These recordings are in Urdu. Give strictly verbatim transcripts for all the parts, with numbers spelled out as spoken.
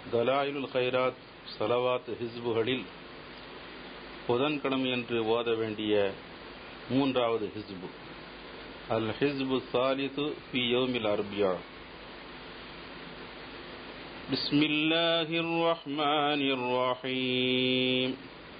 தலாயிலுல் கைராத் ஸலவாத் ஹிஸ்புகளில் புதன்கிழமை என்று ஓத வேண்டிய மூன்றாவது ஹிஸ்பு அல் ஹிஸ்பு சாலிசு ஃபி யௌமில் அர்பியா. பிஸ்மில்லாஹிர் ரஹ்மானிர் ரஹீம்.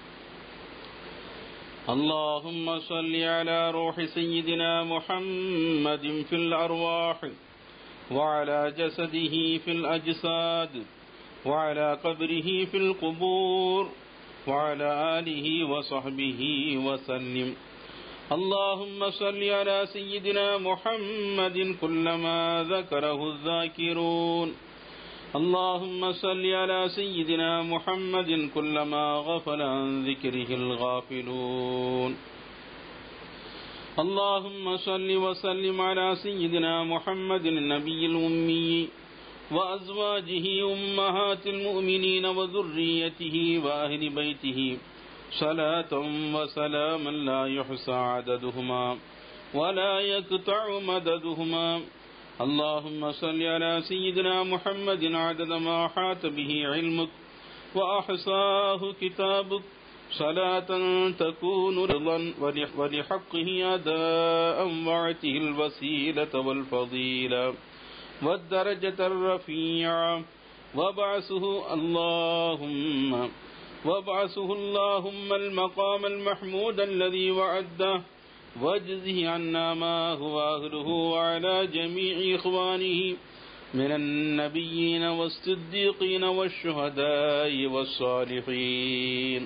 اللهم صل على روح سيدنا محمد في الأرواح وعلى جسده في الأجساد وعلى قبره في القبور وعلى آله وصحبه وسلم. اللهم صل على سيدنا محمد كلما ذكره الذاكرون. اللهم صل على سيدنا محمد كلما غفل عن ذكره الغافلون. اللهم صل وسلم على سيدنا محمد النبي الأمي وأزواجه أمهات المؤمنين وذريته وأهل بيته صلاة وسلاما لا يحصى عددهما ولا يقطع مددهما. اللهم صل على سيدنا محمد عدد ما حاط به علمك وأحصاه كتابك صلاة تكون رضا ولحقه أداء وعته الوسيلة والفضيلة والدرجة الرفيعة وبعثه اللهم وبعثه اللهم المقام المحمود الذي وعده واجزه عنا ما هو أهله وعلى جميع إخوانه من النبيين والصديقين والشهداء والصالحين.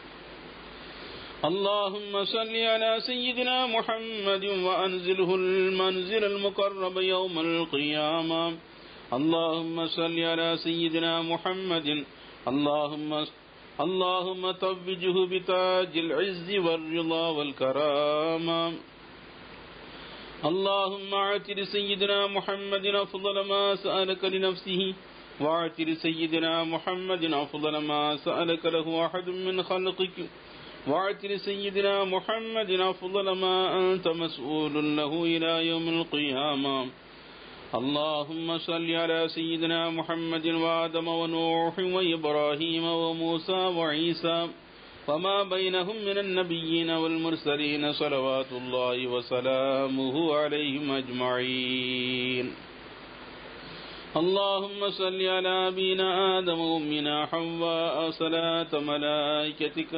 اللهم صل على سيدنا محمد وأنزله المنزل المقرب يوم القيامة. اللهم صل على سيدنا محمد. اللهم اللهم توجه بتاج العز والرضا والكرامة. اللهم اعطِ سيدنا محمد أفضل ما سألك لنفسه واعطِ سيدنا محمد أفضل ما سألك له أحد من خلقك واعطِ سيدنا محمد أفضل ما أنت مسؤول له إلى يوم القيامة. اللهم صل على سيدنا محمد وآدم ونوح وإبراهيم وموسى وعيسى وما بينهم من النبيين والمرسلين صلوات الله وسلامه عليهم أجمعين. اللهم صل على أبينا آدم وأمنا حواء صلاة ملائكتك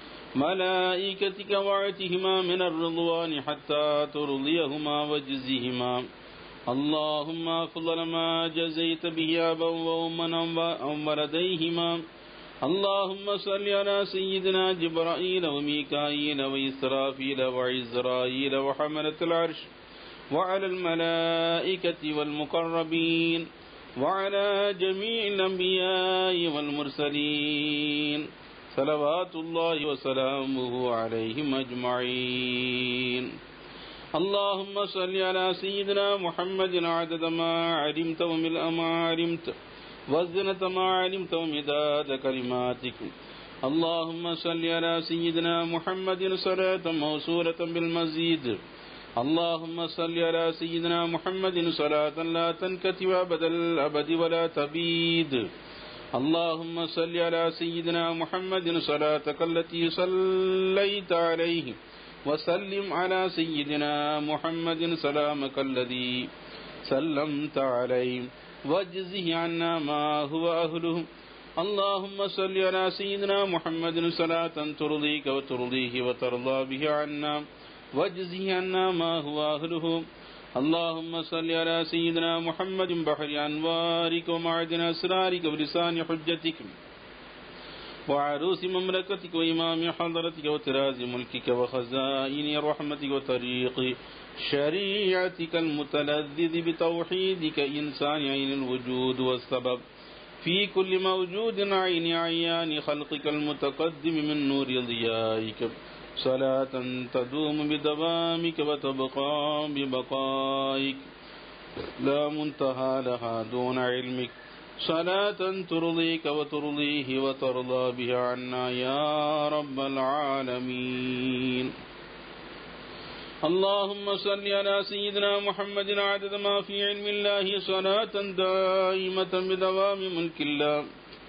ملائكتك وعتهما من الرضوان حتى ترضيهما وجزهما. اللهم أفضل ما جزيت به أبا وأما أو ولديهما. اللهم صل على سيدنا جبرائيل وميكائيل وإسرافيل وعزرائيل وحملة العرش وعلى الملائكة والمقربين وعلى جميع الأنبياء والمرسلين صلوات الله وسلامه عليهم أجمعين. اللهم صل على سيدنا محمد عدد ما علمت وملء ما علمت وزنة ما علمت ومداد كلماتك. اللهم صل على سيدنا محمد صلاة موصولة بالمزيد. اللهم صل على سيدنا محمد صلاة لا تنكتب أبد الأبد ولا تبيد. اللهم صل على سيدنا محمد صلاتك التي صليت عليه وسلم على سيدنا محمد سلامك الذي سلمت عليه واجزه عنا ما هو أهله. اللهم صل على سيدنا محمد صلاة ترضيك وترضيه وترضى به عنا واجزه عنا ما هو أهله. اللهم صل على سيدنا محمد بحر أنوارك ومعدن أسرارك ولسان حجتك وعروس مملكتك وإمام حضرتك وتراز ملكك وخزائن رحمتك وطريق شريعتك المتلذذ بتوحيدك إنسان عين الوجود والسبب في كل موجود عين عيان خلقك المتقدم من نور ضيائك صلاة تدوم بدوامك وتبقى ببقائك لا منتهى لها دون علمك. صلاة ترضيك وترضيه وترضى بها عنا يا رب العالمين. اللهم صل على سيدنا محمد عدد ما في علم الله صلاة دائمة بدوام ملك الله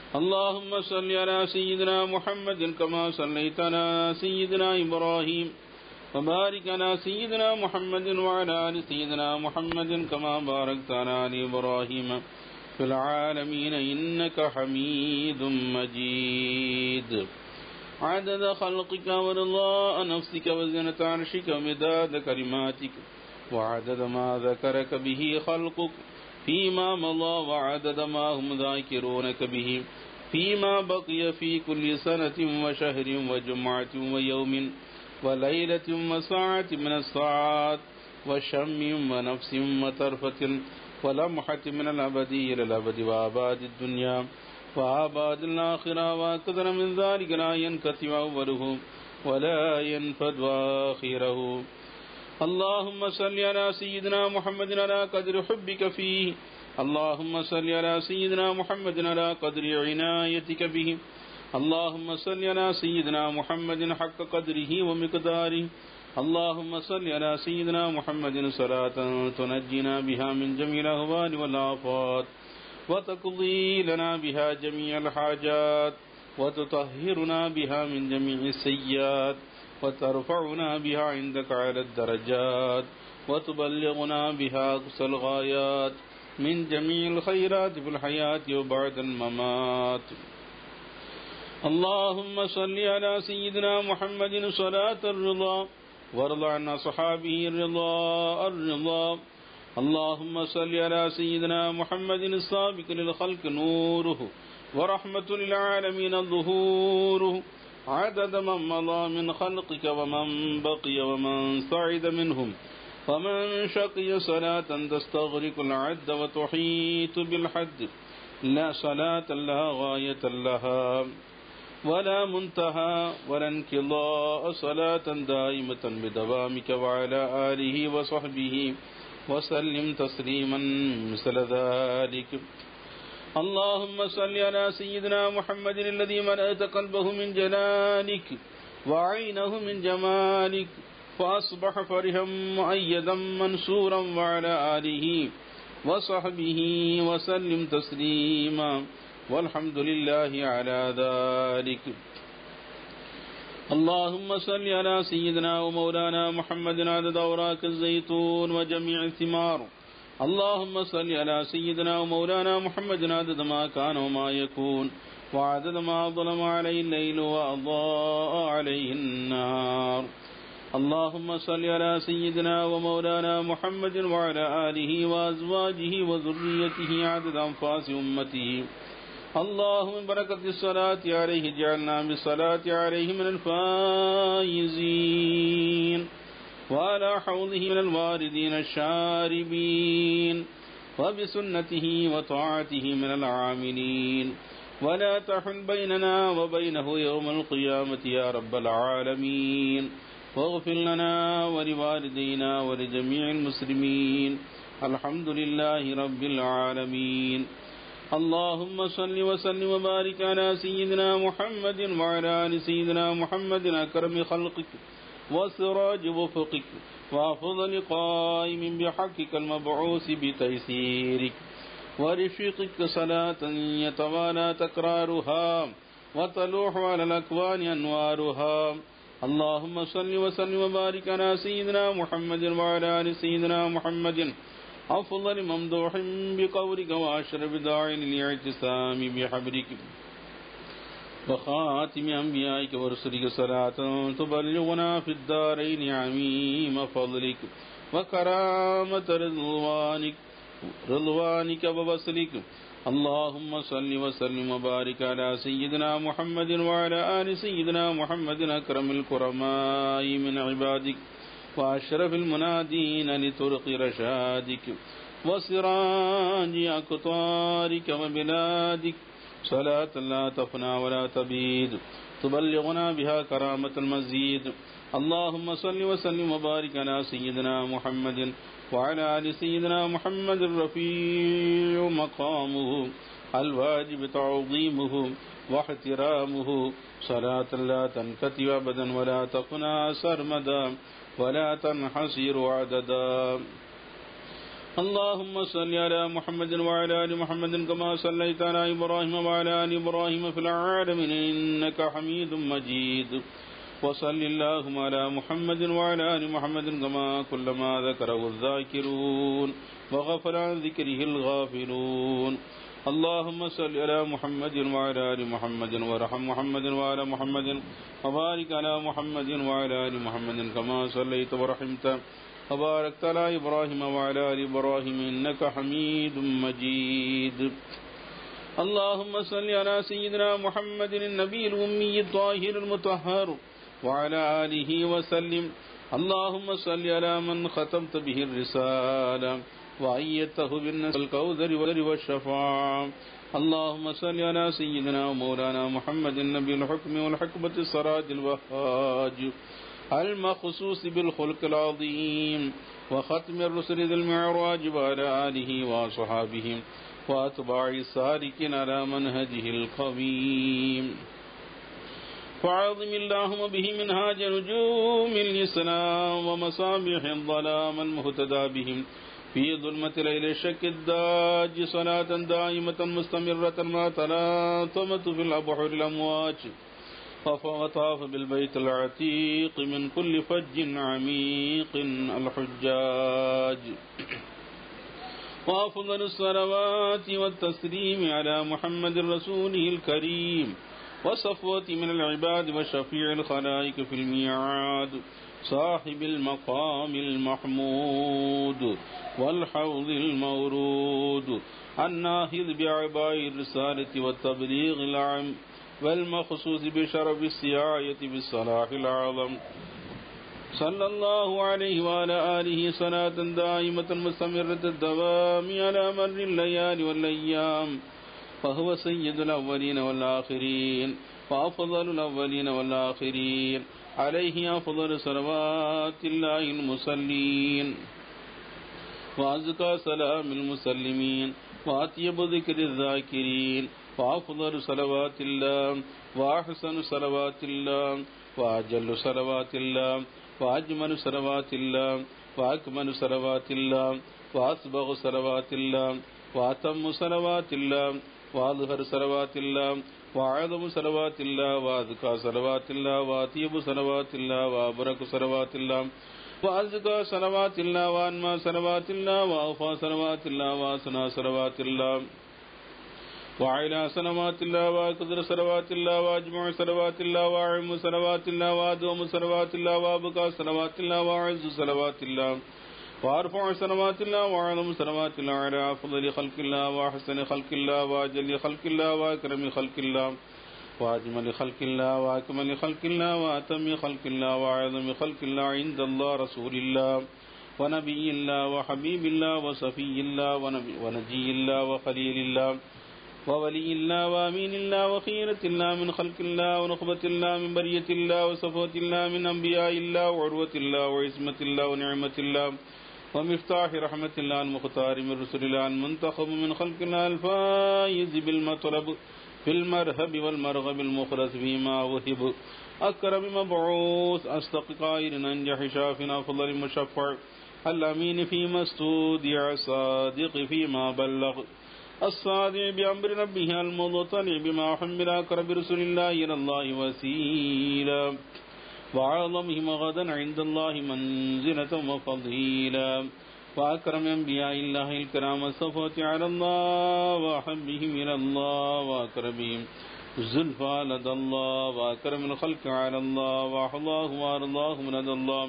اللهم صل على سيدنا محمد كما صليت على سيدنا إبراهيم وبارك على سيدنا محمد وعلى آل سيدنا محمد كما باركت على آل إبراهيم في العالمين إنك حميد مجيد. عدد خلقك ورضاء نفسك وزنة عرشك ومداد كلماتك وعدد ما ذكرك به خلقك فيما مضى وعدد ما هم ذاكرونك به فيما بقي في كل سنة وشهر وجمعة ويوم وليلة وساعة من الساعات وشم ونفس وطرفة ولمحة من الأبد إلى الأبد وآباد الدنيا وآباد الآخرة وأكثر من ذلك لا ينقطع أوله ولا ينفد آخره. اللهم صل على سيدنا محمد على قدر حبك فيه. اللهم صل على سيدنا محمد على قدر عنايتك به. اللهم صل على سيدنا محمد حق قدره ومقداره. اللهم صل على سيدنا محمد صلاة تنجينا بها من جميع الأهوال والآفات وتقضي لنا بها جميع الحاجات وتطهرنا بها من جميع السيئات وترفعنا بها عندك على الدرجات وتبلغنا بها أقصى الغايات من جميع الخيرات في الحياة وبعد الممات. اللهم صل على سيدنا محمد صلاة الرضا وارض عن أصحابه الرضا الرضا. اللهم صل على سيدنا محمد السابق للخلق نوره ورحمة للعالمين ظهوره عدد من مضى من خلقك ومن بقي ومن صعد منهم ومن شقي صلاة تستغرق العد وتحيط بالحد لا صلاة لها غاية لها ولا منتهى ولا انقضاء صلاة دائمة بدوامك وعلى آله وصحبه وسلم تسليما مثل ذلك. اللهم صل على سيدنا محمد الذي ملأت قلبه من جلالك وعينه من جمالك فأصبح فرحا مؤيدا منصورا وعلى آله وصحبه وسلم تسليما والحمد لله على ذلك. اللهم صل على سيدنا ومولانا محمد عدد أوراق الزيتون وجميع الثمار. اللهم صل على سيدنا ومولانا محمد عدد ما كان وما يكون وعدد ما ظلم عليه الليل وأضاء عليه النهار. اللهم صل على سيدنا ومولانا محمد وعلى آله وأزواجه وذريته عدد أنفاس أمته. اللهم بركة الصلاة عليه جعلنا بالصلاة عليه من الفائزين وعلى حوضه من الواردين الشاربين وبسنته وطاعته من العاملين ولا تحل بيننا وبينه يوم القيامة يا رب العالمين. واغفر لنا ولوالدينا ولجميع المسلمين. الحمد لله رب العالمين. اللهم صل وسلم وبارك على سيدنا محمد وعلى آل سيدنا محمد أكرم خلقك وسراج وفقك وأفضل قائم بحقك المبعوث بتيسيرك ورفيقك صلاة يتوالى تكرارها وتلوح على الأكوان أنوارها. اللهم صل وسلم وبارك على سيدنا محمد وعلى آل سيدنا محمد أفضل ممدوح بقولك وأشرف داع للاعتصام بحبلك وخاتم أنبيائك ورسلك صلاة تبلغنا في الدارين عميم فضلك وكرامة رضوانك رضوانك ووصلك. اللهم صل وسلم وبارك على سيدنا محمد وعلى آل سيدنا محمد أكرم الكرماء من عبادك وأشرف المنادين لطرق رشادك وسراج أقطارك وبلادك صلاة لا تفنى ولا تبيد تبلغنا بها كرامة المزيد. اللهم صل وسلم وبارك على سيدنا محمد وعلى آل سيدنا محمد الرفيع مقامه الواجب تعظيمه واحترامه صلاة لا تنقطع أبدا ولا تفنى سرمدا ولا تنحصر عددا. اللهم صل على محمد وعلى آل محمد كما صليت على إبراهيم وعلى آل إبراهيم في العالمين إنك حميد مجيد وصل اللهم على محمد وعلى آل محمد كما كلما ذكره الذاكرون وغفل عن ذكره الغافلون اللهم صل على محمد وعلى آل محمد وارحم محمد وعلى محمد وبارك على محمد وعلى آل محمد كما صليت ورحمت وباركت على إبراهيم وعلى آل إبراهيم إنك حميد مجيد اللهم صل على سيدنا محمد النبي الأمي الطاهر المطهر وعلى آله وسلم اللهم صل على من ختمت به الرسالة وأيدته بالنصر الكوثر والشفاعة اللهم صل على سيدنا ومولانا محمد النبي الحكم والحكمة السراج الوهاج المخصوص بالخلق العظيم وختم الرسل ذي المعراج وعلى آله وصحابه وأتباع السالكين على منهجه القويم فعظم اللهم به منهاج نجوم الإسلام ومصابيح الظلام المهتدى بهم في ظلمة ليل الشك الداج صلاة دائمة مستمرة ما تلاطمت في الأبحر الأمواج وطاف بالبيت العتيق من كل فج عميق الحجاج وأفضل الصلوات والتسليم على محمد رسوله الكريم وصفوة من العباد وشفيع الخلائق في الميعاد صاحب المقام المحمود والحوض المورود الناهض بعباء الرسالة والتبليغ العام والمخصوص بشرف السياية بالصلاح العظم صلى الله عليه وعلى آله صلاة دائمة مستمرة الدوام على مر الليالي والأيام فهو سيد الأولين والآخرين وأفضل الأولين والآخرين عليه أفضل صلوات الله المصلين وأزكى سلام المسلمين وأطيب ذكر الذاكرين وأفضل صلوات الله وأحسن صلوات الله وأجل صلوات الله وأجمل صلوات الله وأكمل صلوات الله وأسبغ صلوات الله وأتم صلوات الله وأظهر صلوات الله وأعظم صلوات الله وأزكى صلوات الله وأطيب صلوات الله وأبرك صلوات الله وأزكى صلوات الله وأنمى صلوات الله وأوفى صلوات الله وأسنى صلوات الله وعلى صلوات الله وأكثر صلوات الله وأجمع صلوات الله وأعم صلوات الله وأدوم صلوات الله وأبقى صلوات الله وأعز صلوات الله وأرفع صلوات الله وأعظم صلوات الله على أفضل خلق الله وأحسن خلق الله وأجل خلق الله وأكرم خلق الله وأجمل خلق الله وأكمل خلق الله وأتم خلق الله وأعظم خلق الله عند الله رسول الله ونبي الله وحبيب الله وصفي الله ونجي الله وخليل الله وولي الله وأمين الله وخيرة الله من خلق الله ونخبة الله من برية الله وصفوة الله من أنبياء الله وعروة الله وعصمة الله ونعمة الله ومفتاح رحمة الله المختار من رسل الله المنتخب من خلق الله الفائز بالمطلب في المرهب والمرغب المخلص فيما وهب أكرم مبعوث أصدق قائل أنجح شافنا أفضل مشفع الأمين فيما استودع الصادق فيما بلغ الصادع بأمر ربه المضطلع بما حمل أقرب رسول الله إلى الله وسيلا وعظمهم غدا عند الله منزلة وفضيلا وأكرم أنبياء الله الكرام الصفوة على الله وأحبهم إلى الله وأكرمهم الزلفى لدى الله وأكرم الخلق على الله وأحلاه وأرضاه لدى الله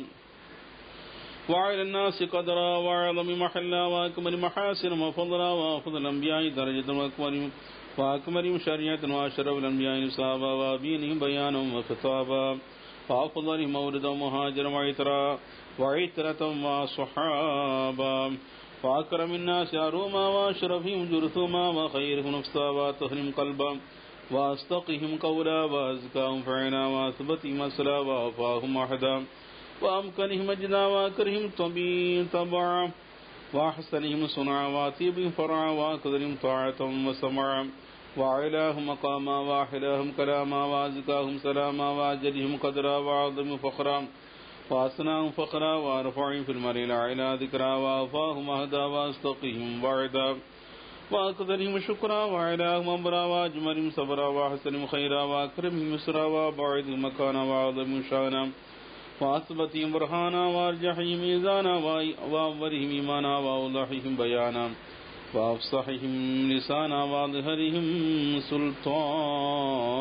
وعلى الناس قدرا وأعظم محلا وأكمل محاسن وفضلا وأفضل الأنبياء درجة وأكمل وأكمل شريعة وأشرف الأنبياء نصابا وأبينهم بيانا وخطابا وأفضل موردا ومهاجرا وعترا وعترة وصحابا وأكرم الناس عروما وأشرفهم جرثوما وخيرهم نفسا وأطهرهم قلبا وأصدقهم قولا وأزكاهم فعلا وأثبتهم أسلا وأوفاهم أحدا وأمكنهم أجدا وأكرهم طبعا وأحسنهم صنعا وأطيبهم فرعا وأكثرهم طاعة وسمعا وعلاهم مقاما وأحلاهم كلاما وأزكاهم سلاما وأجلهم قدرا وأعظم فخرا وأسناهم فقرا وارفعهم في المرء الأعلى ذكرا وأوفاهم أهدا وأصدقهم وعدا وأقدرهم شكرا وعلاهم أمرا وأجملهم صبرا وأحسنهم خيرا وأكرمهم يسرا وأبعدهم مكانا وأعظمهم شأنا وأثبتهم برهانا وأرجحهم ميزانا وأولهم إيمانا وأوضحهم بيانا وأفصحهم لسانا وأظهرهم سلطانا